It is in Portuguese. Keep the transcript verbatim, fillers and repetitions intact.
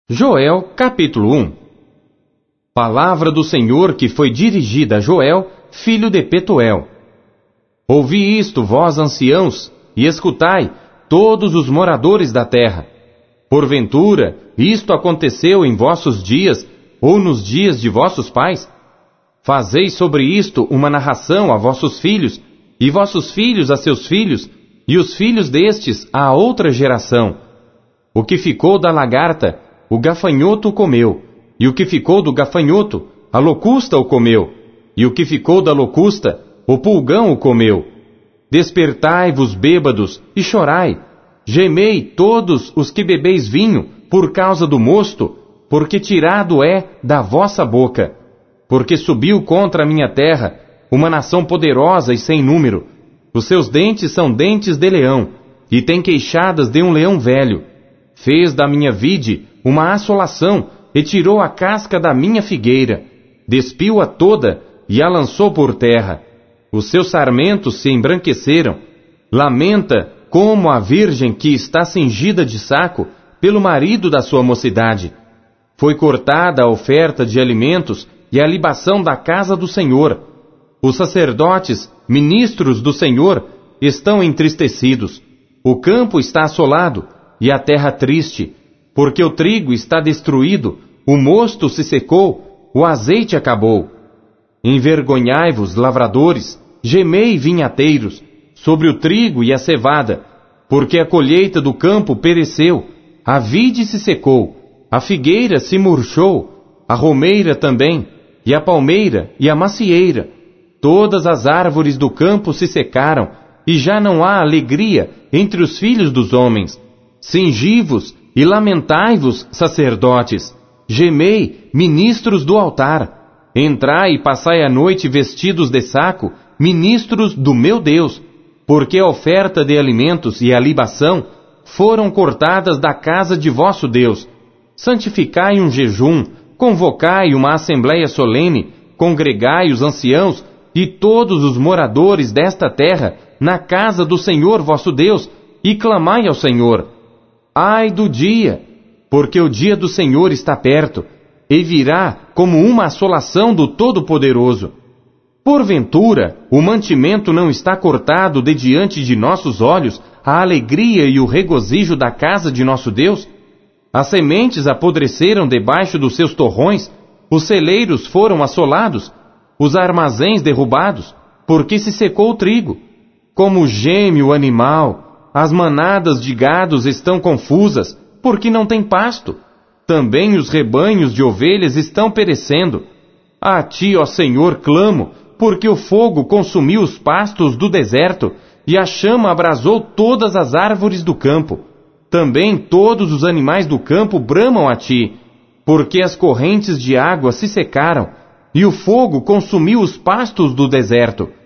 Joel, capítulo um. Palavra do Senhor que foi dirigida a Joel, filho de Petuel. Ouvi isto, vós anciãos, e escutai, todos os moradores da terra. Porventura, isto aconteceu em vossos dias, ou nos dias de vossos pais? Fazei sobre isto uma narração a vossos filhos, e vossos filhos a seus filhos, e os filhos destes a outra geração. O que ficou da lagarta, o gafanhoto o comeu, e o que ficou do gafanhoto, a locusta o comeu, e o que ficou da locusta, o pulgão o comeu. Despertai-vos, bêbados, e chorai. Gemei todos os que bebeis vinho, por causa do mosto, porque tirado é da vossa boca. Porque subiu contra a minha terra uma nação poderosa e sem número. Os seus dentes são dentes de leão, e tem queixadas de um leão velho. Fez da minha vide uma assolação, e tirou a casca da minha figueira. Despiu-a toda, e a lançou por terra. Os seus sarmentos se embranqueceram. Lamenta como a virgem que está cingida de saco pelo marido da sua mocidade. Foi cortada a oferta de alimentos e a libação da casa do Senhor. Os sacerdotes, ministros do Senhor, estão entristecidos. O campo está assolado e a terra triste, porque o trigo está destruído, o mosto se secou, o azeite acabou. Envergonhai-vos, lavradores, gemei, vinhateiros, sobre o trigo e a cevada, porque a colheita do campo pereceu, a vide se secou, a figueira se murchou, a romeira também, e a palmeira e a macieira. Todas as árvores do campo se secaram, e já não há alegria entre os filhos dos homens. Cingi-vos e lamentai-vos, sacerdotes. Gemei, ministros do altar. Entrai e passai a noite vestidos de saco, ministros do meu Deus, porque a oferta de alimentos e a libação foram cortadas da casa de vosso Deus. Santificai um jejum, convocai uma assembleia solene, congregai os anciãos e todos os moradores desta terra na casa do Senhor vosso Deus, e clamai ao Senhor. Ai do dia, porque o dia do Senhor está perto, e virá como uma assolação do Todo-Poderoso. Porventura, o mantimento não está cortado de diante de nossos olhos, a alegria e o regozijo da casa de nosso Deus? As sementes apodreceram debaixo dos seus torrões, os celeiros foram assolados, os armazéns derrubados, porque se secou o trigo. Como geme o animal, as manadas de gados estão confusas, porque não tem pasto. Também os rebanhos de ovelhas estão perecendo. A ti, ó Senhor, clamo, porque o fogo consumiu os pastos do deserto, e a chama abrasou todas as árvores do campo. Também todos os animais do campo bramam a ti, porque as correntes de água se secaram, e o fogo consumiu os pastos do deserto.